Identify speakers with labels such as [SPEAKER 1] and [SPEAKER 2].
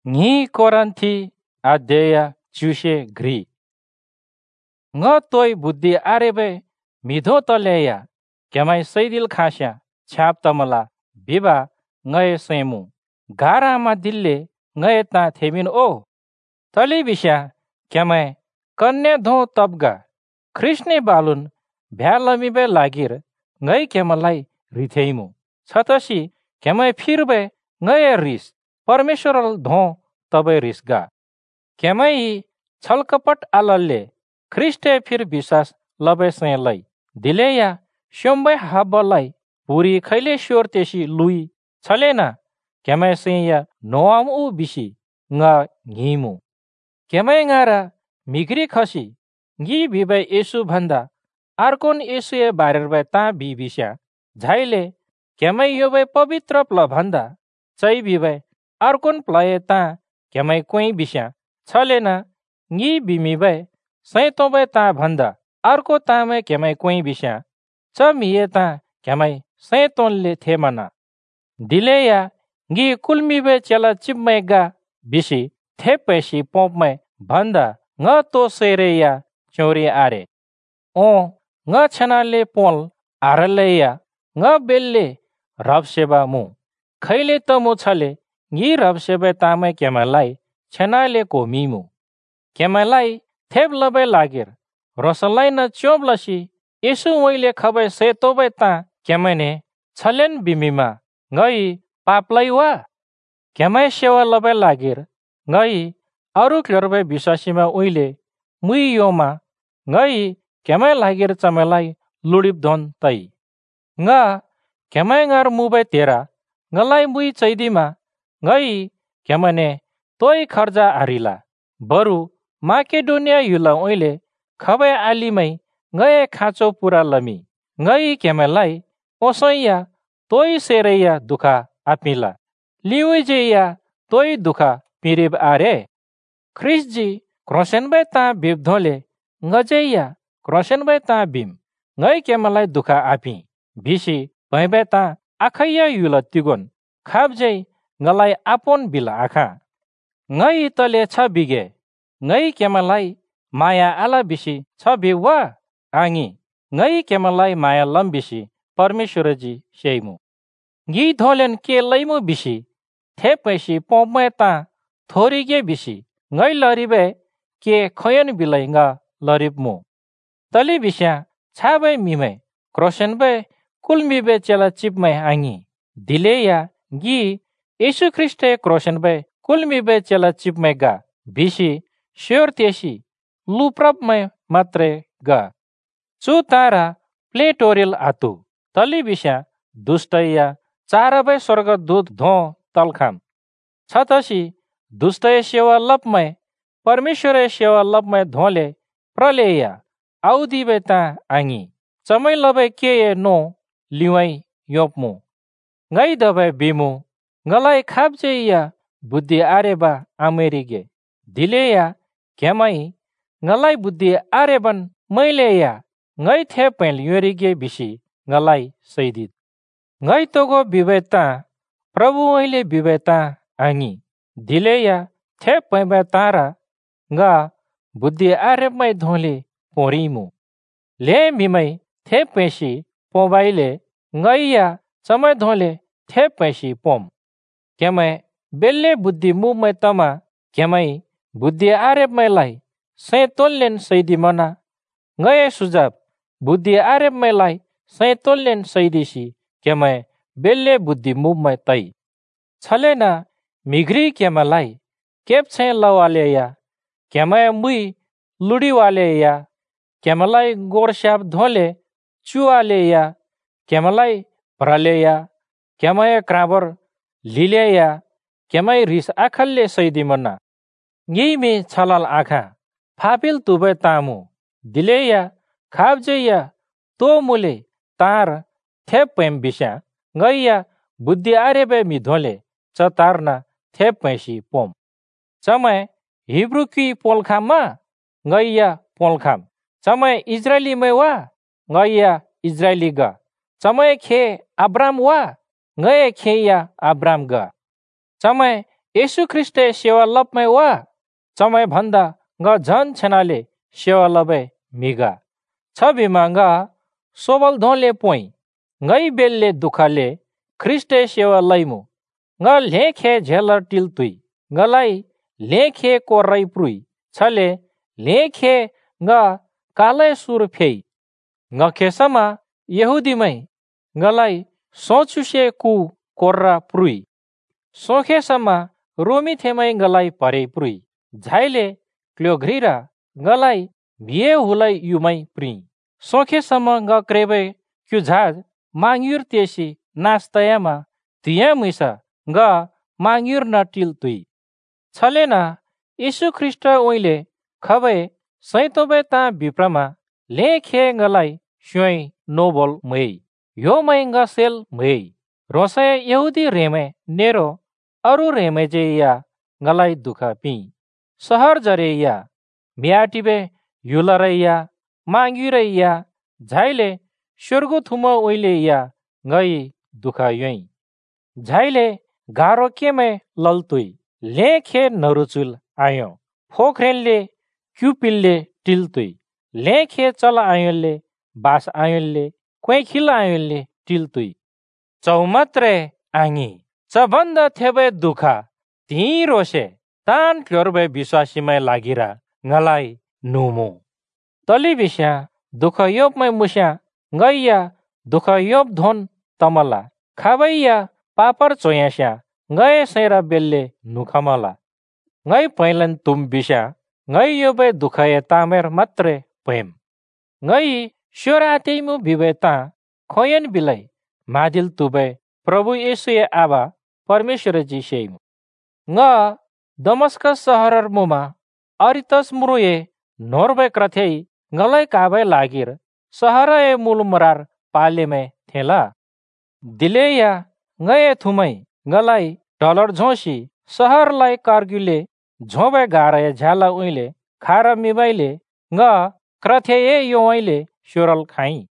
[SPEAKER 1] Ngi Koranthi adaya chushe gri. Nga toy buddhi arebe midho taleya kemai seidil khasya chap tamala biba ngaye semu. Gara ma dille ngaye ta themin o. Tali bisha kemai kanne dho tabga. Krishne balun भ्यालमीबे लागिर ngै केमलाई रिथेइमु छतसी केमै फिरबे ngै रिस परमेश्वरल धो तबै रिसगा केमै छलकपट आलले ख्रिस्टे फिर विश्वास लबे सेलै दिलेया श्योम्बे हाबलाई पुरी खैले sure तेसी लुई छलेना केमै सेया नोआम उ बिसी nga ngीमु केमै ngaरा मिग्री खसी ngी बिबे येशु भन्दा अर्कोन येशुए बारेरबे ता बिबिस्या झाइले केमै योबे पवित्र प्ल भन्दा चै बिबे अर्कोन प्लये ता केमै कोइ बिस्या छलेना ngी बिमिबे सै तोबे ता भन्दा अर्को तामे केमै कोइ बिस्या च मिए ता केमै सै तोनले थेमना दिलेया ngी कुलमिबे चेला चिपमेगा बिसी थेपेसी पोपमै भन्दा ng तो सेरेया चोरी आरे ओ ng छनाले पोल आरलेया ng बेलले रबसेबा मु खैले त मु छले ngी रबसेबे तामे केमलाई छनाले कोमिमु केमलाई थेब लबे लागेर रसलाई न चोबलसी येशु मैले खबे सेतोबे ता केमने छलेन बिमिमा ngई पापलाई वा केमै सेवा लबे लागेर ngई अरु क्लरबे विश्वासीमा उइले मुई योमा ngई केमै लागेर चमेलाई लुडिप धन तै nga केमै ngar मुबे तेरा ngलाई मुई चैदिमा ngई केमने तोय खर्जा आरिला बरु माकेडोनिया युला ओइले खबे आलिमै ngए खाँचो पुरा लमी ngई केमलाई ओसैया तोय सेरैया दुखा आपिला लिउजेया तोय दुखा पिरिब आरे ख्रिस्टजी क्रोसेनबे ता बिबधोले ngजेया क्रोसेनबे ता बिम ngै केमलाई दुखा आपि बिसी भैबे ता आखैया युल तिगोन खाबजै ngलाई आपोन बिला आखा ngै तले छ बिगे ngै केमलाई माया आला बिसी छ बिवा आङी ngै केमलाई माया लम बिसी परमेश्वरजी सेइमु गी धोलेन के लैमु बिसी थेपैसी पोमै ता थोरिगे बिसी ngै लरिबे के खयन बिलै nga लरिबमु तली बिस्या छाबे मिमे क्रोसेनबे कुलमिबे चेला चिपमै आङी दिलेया गी येशु ख्रिस्टे क्रोसेनबे कुलमिबे चेला चिपमै गा बिसी श्योर तेसी लुप्रबमै मात्रे गा चु तारा प्लेटोरिल आतु तली बिस्या दुष्टया चारबे स्वर्गदूत धो तलखाम छतसी दुष्टय सेवा लपमै परमेश्वर सेवा लपमै धोले प्रलेया आउदिबे ता आङी चमै लबे के नो लिवाई योपमु ngै दबे बिमु ngलाई खाबजेया बुद्धि आरेबा अमेरिगे दिलेया केमै ngलाई बुद्धि आरेबन मैलेया ngै थे पेल योरिगे बिसी ngलाई सैदित ngै तोगो बिबेता प्रभु ओइले बिबेता आङी दिलेया थे पैबे तारा nga बुद्धि आरेबमै धोले पोरिमु ले मिमै थे पेसी पोबाइले ngैया समय धोले थे पेसी पोम केमै बेल्ले बुद्धि मुमै तमा केमै बुद्धि आरेबमैलाई सै तोल्लेन सैदी मना ngए सुजाब बुद्धि आरेबमैलाई सै तोल्लेन सैदिसी केमै बेल्ले बुद्धि मुमै तै छलेना मिग्री केमलाई केप छै लवालेया केमै मुई लुडीवालेया केमलाई गोरस्याब धोले चुवालेया केमलाई भ्रलेया केमै क्राबर लिलेया केमै रिस आखलले सैदी मना ngimi छलाल आखा फापिल तुबे तामु दिलेया खाबजेया तो मुले तार थेप पेम बिस्या ngैया बुद्धि आरेबे मिधोले च तारना थेप पैसी पोम चमै हिब्रू की पोलखाममा ngैया पोलखाम चमै इजरायली मै वा ngैया इजरायली गा चमै खे अब्राम वा ngए खेया अब्राम गा चमै येशू ख्रिस्टे सेवा लपमै वा चमै भन्दा ग झन छेनाले सेवा लबे मिगा छ बिमा ग सोबल धोले पोइ गई बेलले दुखाले ख्रिस्टे सेवा लैमु ग लेखे झेलर टिल्तुई गलाई लेखे कोर्रै प्रुई छले लेखे ग काले सुर फेइ ग खेसमा यहुदीमै गलाई सोचुसे कु कोर्रा प्रुई सोखेसमा रोमी थेमै गलाई परे प्रुई झाइले क्लोघ्रिरा गलाई भिए हुलाई युमै प्रि सोखेसमा ग क्रेबे क्यु झाज मांग्युर तेसी नास्तायामा तिया मुइसा ग मांग्युर न टिल्तुई छलेना यीशु ख्रिस्ट ओइले खबे सैतोबे ता बिप्रमा लेखे गलाई स्योइ नोबल मै यो मै ग सेल मै रोसे यहुदी रेमे नेरो अरु रेमे जे या गलाई दुखा पि सहर जरे या मियाटिबे युलरै या मांग्युरै या झाइले स्वर्गो थुमो ओइले या गई दुखा योइ झाइले गारो केमे ललतुई लेखे नरुचुल आयो फोख्रेनले क्युपिलले टिल्तुई लेखे चल आयोले बास आयोले क्वेखिल आयोले टिल्तुई चौमत्रे आङी चबन्द थेबे दुखा ती रोसे तान क्योरबे विश्वासीमै लागिरा ngलाई नुमु तली बिस्या दुख योबमै मुस्या गैया दुख योब धोन तमला खाबैया पापर चोयास्या गए सैरा बेलले नुखमला गई पैलन तुम बिस्या गई योबे दुखये तामेर मात्रे पैम गई श्योरातेमु बिबेता खोयन बिलै मादिल तुबे प्रभु येशुए आबा परमेश्वर जी सेम ग दमस्कस सहरर मुमा अरितस मुरुए नोरबे क्रथेई गलै काबे लागिर सहरए मुलमरार पालेमे थेला दिलेया गए थुमै गलाई डलर झोसी सहरलाई कार्गुले झोबे गारे झाला उइले खार मिबाइले ग क्रथेए योइले स्योरल खाई